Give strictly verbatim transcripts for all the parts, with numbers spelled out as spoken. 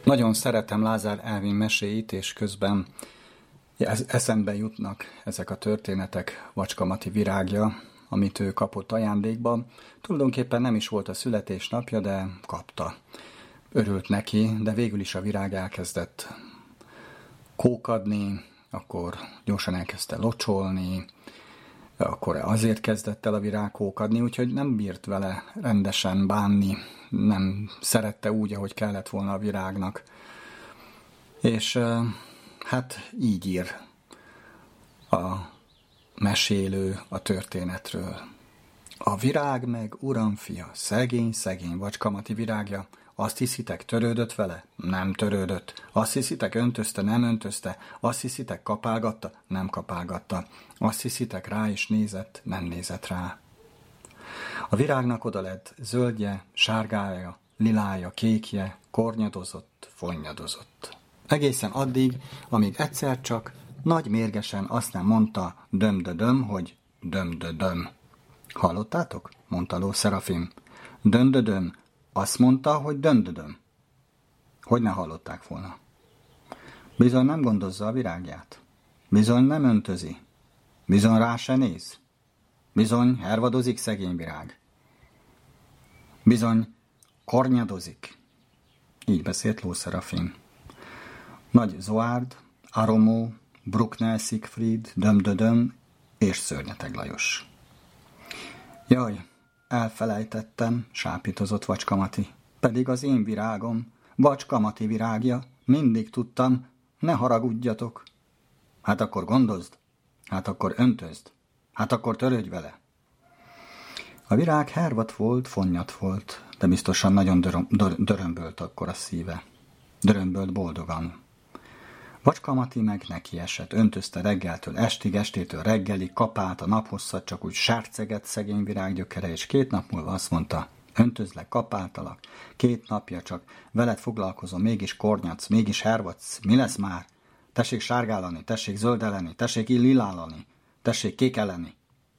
Nagyon szeretem Lázár Elvin meséit, és közben eszembe jutnak ezek a történetek Vacska Mati virágja, amit ő kapott ajándékba. Tulajdonképpen nem is volt a születésnapja, de kapta. Örült neki, de végül is a virág elkezdett kókadni, akkor gyorsan elkezdte locsolni, akkor azért kezdett el a virág kókadni, úgyhogy nem bírt vele rendesen bánni, nem szerette úgy, ahogy kellett volna a virágnak. És hát így ír a mesélő a történetről. A virág meg, uram fia, szegény, szegény Vacska Mati virágja. Azt hiszitek, törődött vele? Nem törődött. Azt hiszitek, öntözte? Nem öntözte. Azt hiszitek, kapálgatta? Nem kapálgatta. Azt hiszitek, rá is nézett? Nem nézett rá. A virágnak oda lett zöldje, sárgája, lilája, kékje, kornyadozott, fonnyadozott. Egészen addig, amíg egyszer csak nagy mérgesen azt nem mondta döm-dödöm, hogy döm-dödöm. Hallottátok? Mondta Ló Szerafim. Döm-dödöm. Azt mondta, hogy döm-dödöm. Hogy ne hallották volna? Bizony nem gondozza a virágját. Bizony nem öntözi. Bizony rá se néz. Bizony hervadozik szegény virág. Bizony kornyadozik. Így beszélt Ló Szerafim. Nagy Zoárd, Aromó, Bruckner Siegfried, Döm-dödöm és Szörnyeteg Lajos. Jaj, elfelejtettem, sápítozott Vacska Mati. Pedig az én virágom, Vacska Mati virágja, mindig tudtam, ne haragudjatok. Hát akkor gondozd, hát akkor öntözd, hát akkor törődj vele. A virág hervat volt, fonnyat volt, de biztosan nagyon döröm, dörömbölt akkor a szíve. Dörömbölt boldogan. Vacska Mati meg neki esett, öntözte reggeltől estig, estétől reggelig, kapált a naphosszat, csak úgy sárceget szegény virággyökere, és két nap múlva azt mondta, öntözlek, kapáltalak, két napja csak veled foglalkozom, mégis kornyadsz, mégis hervadsz, mi lesz már? Tessék sárgálani, tessék zöldeleni, tessék lilálani, tessék kékeleni.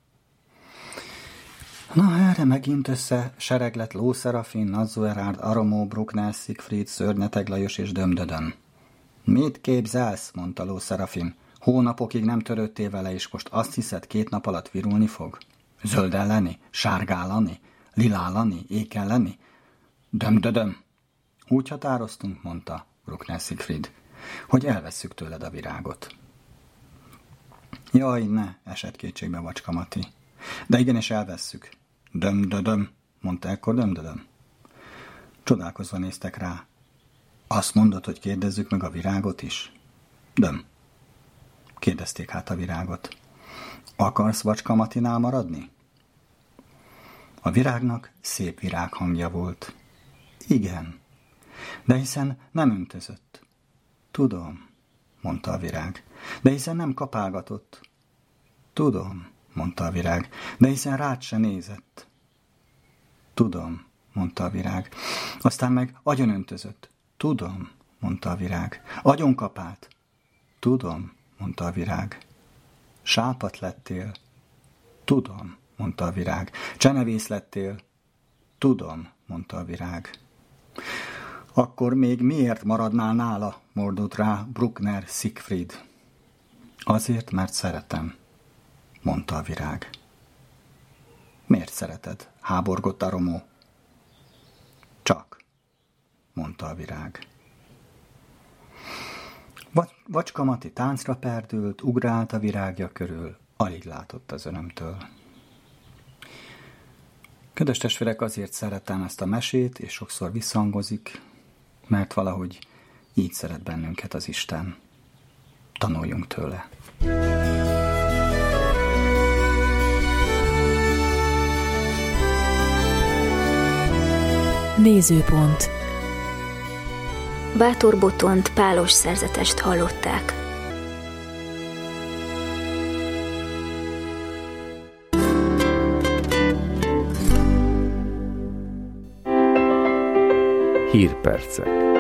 Na, erre megint össze sereglett Ló Szerafin, Nagy Zoárd, Aromó, Bruckner Siegfried, Szörnyeteg Lajos és Döm-dödöm. Mit képzelsz? Mondta Ló Szerafin. Hónapokig nem törődtél vele, és most azt hiszed, két nap alatt virulni fog? Zöldelleni? Sárgálani? Lilálani? Ékelleni? Döm-dödöm. Úgy határoztunk, mondta Bruckner Siegfried, hogy elvesszük tőled a virágot. Jaj, ne, esett kétségbe Vacska Mati. De igenis elvesszük. Döm-dödöm, mondta ekkor Döm-dödöm. Csodálkozva néztek rá. Azt mondod, hogy kérdezzük meg a virágot is? Döm. Kérdezték hát a virágot. Akarsz Vacska Matinál maradni? A virágnak szép virághangja volt. Igen, de hiszen nem öntözött. Tudom, mondta a virág, de hiszen nem kapálgatott. Tudom, mondta a virág, de hiszen rád se nézett. Tudom, mondta a virág, aztán meg agyon öntözött. Tudom, mondta a virág. Agyon kapált. Tudom, mondta a virág. Sápat lettél. Tudom, mondta a virág. Csenevész lettél. Tudom, mondta a virág. Akkor még miért maradnál nála, mordult rá Bruckner Siegfried. Azért, mert szeretem, mondta a virág. Miért szereted? Háborgott Aromó. Csak, mondta a virág. Vacska Mati táncra perdült, ugrált a virágja körül, alig látott az örömtől. Kedves testvérek, azért szeretem ezt a mesét, és sokszor visszhangozik, mert valahogy így szeret bennünket az Isten. Tanuljunk tőle. Nézőpont. Bátor Botont pálos szerzetest hallották. Hírpercek.